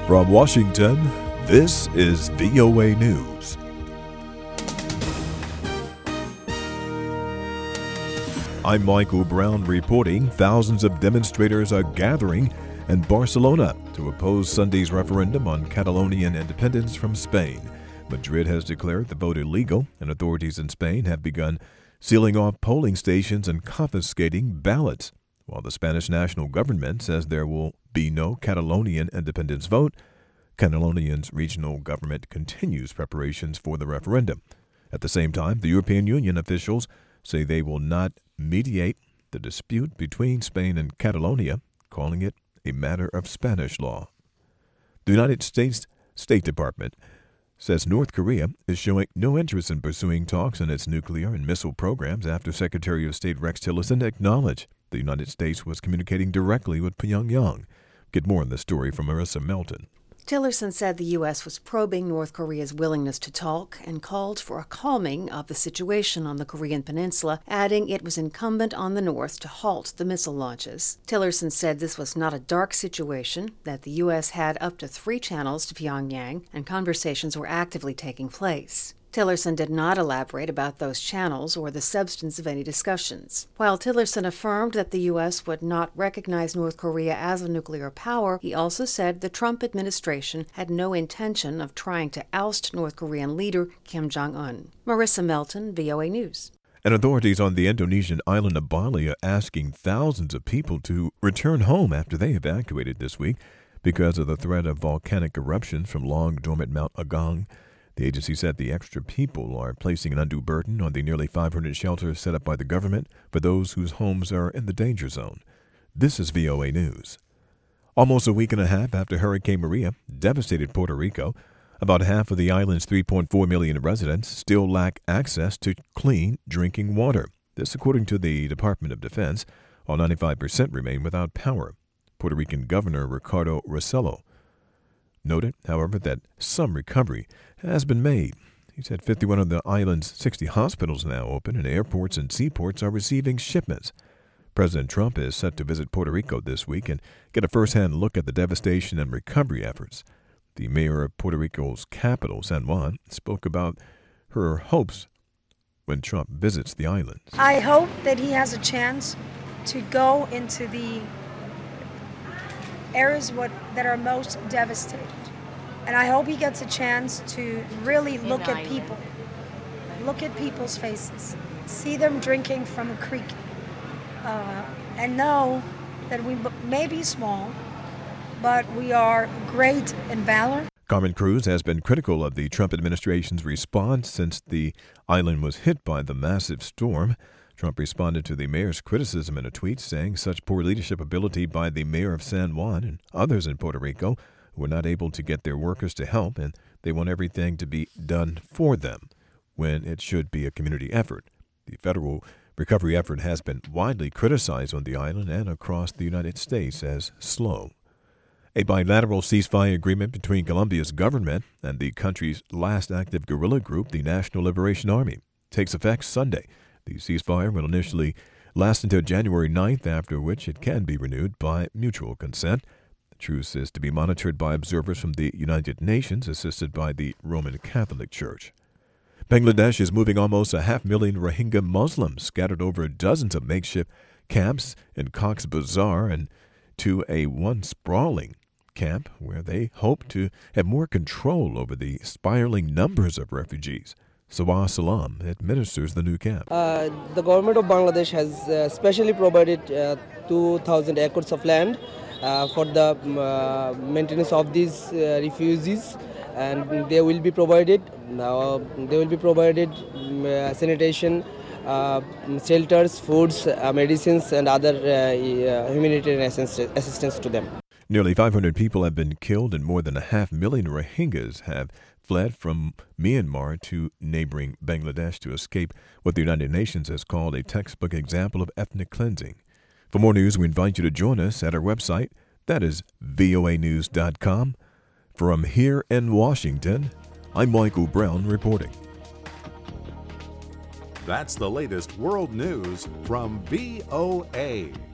From Washington, this is VOA News. I'm Michael Brown reporting thousands of demonstrators are gathering in Barcelona to oppose Sunday's referendum on Catalonian independence from Spain. Madrid has declared the vote illegal, and authorities in Spain have begun sealing off polling stations and confiscating ballots. While the Spanish national government says there will be no Catalonian independence vote, Catalonia's regional government continues preparations for the referendum. At the same time, the European Union officials say they will not mediate the dispute between Spain and Catalonia, calling it a matter of Spanish law. The United States State Department says North Korea is showing no interest in pursuing talks on its nuclear and missile programs after Secretary of State Rex Tillerson acknowledged the United States was communicating directly with Pyongyang. Get more on this story from Marissa Melton. Tillerson said the U.S. was probing North Korea's willingness to talk and called for a calming of the situation on the Korean peninsula, adding it was incumbent on the North to halt the missile launches. Tillerson said this was not a dark situation, that the U.S. had up to 3 channels to Pyongyang, and conversations were actively taking place. Tillerson did not elaborate about those channels or the substance of any discussions. While Tillerson affirmed that the U.S. would not recognize North Korea as a nuclear power, he also said the Trump administration had no intention of trying to oust North Korean leader Kim Jong-un. Marissa Melton, VOA News. And authorities on the Indonesian island of Bali are asking thousands of people to return home after they evacuated this week because of the threat of volcanic eruptions from long-dormant Mount Agung. The agency said the extra people are placing an undue burden on the nearly 500 shelters set up by the government for those whose homes are in the danger zone. This is VOA News. Almost a week and a half after Hurricane Maria devastated Puerto Rico, about half of the island's 3.4 million residents still lack access to clean drinking water. This according to the Department of Defense, while 95% remain without power. Puerto Rican Governor Ricardo Rossello noted, however, that some recovery has been made. He said 51 of the island's 60 hospitals now open and airports and seaports are receiving shipments. President Trump is set to visit Puerto Rico this week and get a first-hand look at the devastation and recovery efforts. The mayor of Puerto Rico's capital, San Juan, spoke about her hopes when Trump visits the islands. I hope that he has a chance to go into the areas that are most devastated. And I hope he gets a chance to really look at people, look at people's faces, see them drinking from a creek, and know that we may be small, but we are great in valor. Carmen Cruz has been critical of the Trump administration's response since the island was hit by the massive storm. Trump responded to the mayor's criticism in a tweet, saying such poor leadership ability by the mayor of San Juan and others in Puerto Rico who were not able to get their workers to help, and they want everything to be done for them when it should be a community effort. The federal recovery effort has been widely criticized on the island and across the United States as slow. A bilateral ceasefire agreement between Colombia's government and the country's last active guerrilla group, the National Liberation Army, takes effect Sunday. The ceasefire will initially last until January 9th, after which it can be renewed by mutual consent. The truce is to be monitored by observers from the United Nations, assisted by the Roman Catholic Church. Bangladesh is moving almost 500,000 Rohingya Muslims scattered over dozens of makeshift camps in Cox's Bazar and to a once sprawling camp where they hope to have more control over the spiraling numbers of refugees. Sawar Salam administers the new camp. The government of Bangladesh has specially provided 2,000 acres of land for the maintenance of these refugees, and they will be provided sanitation, shelters, foods, medicines, and other humanitarian assistance to them. Nearly 500 people have been killed and more than 500,000 Rohingyas have fled from Myanmar to neighboring Bangladesh to escape what the United Nations has called a textbook example of ethnic cleansing. For more news, we invite you to join us at our website. That is voanews.com. From here in Washington, I'm Michael Brown reporting. That's the latest world news from VOA.